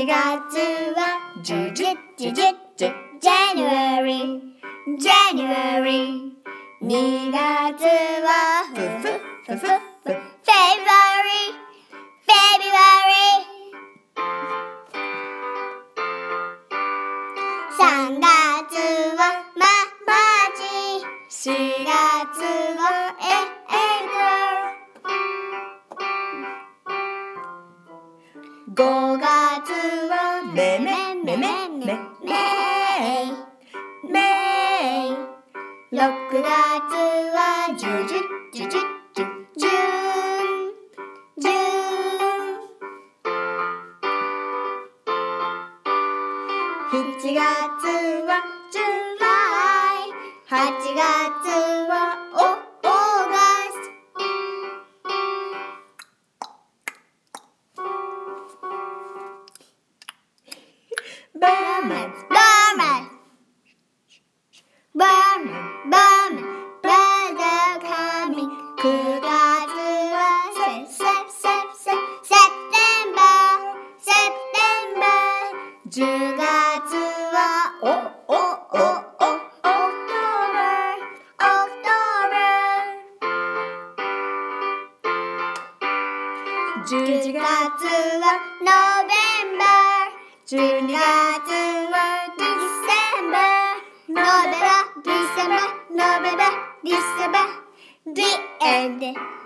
8月はジュジュジュジュジュ January January 2月はフフフフフ February February 3月はマーチ4月はApril 5月はメメメメメメメイ6月はジュジュジュジュジュジュンジュン7月はジュライ8月はオーガストバーマンバーマンバーマンバーマンバーダーカミ9月はセプテンバー10月はオクトーバー11月はノベンバー12月はディセンバーノベンバーディセンバーノベンバーディセンバー The end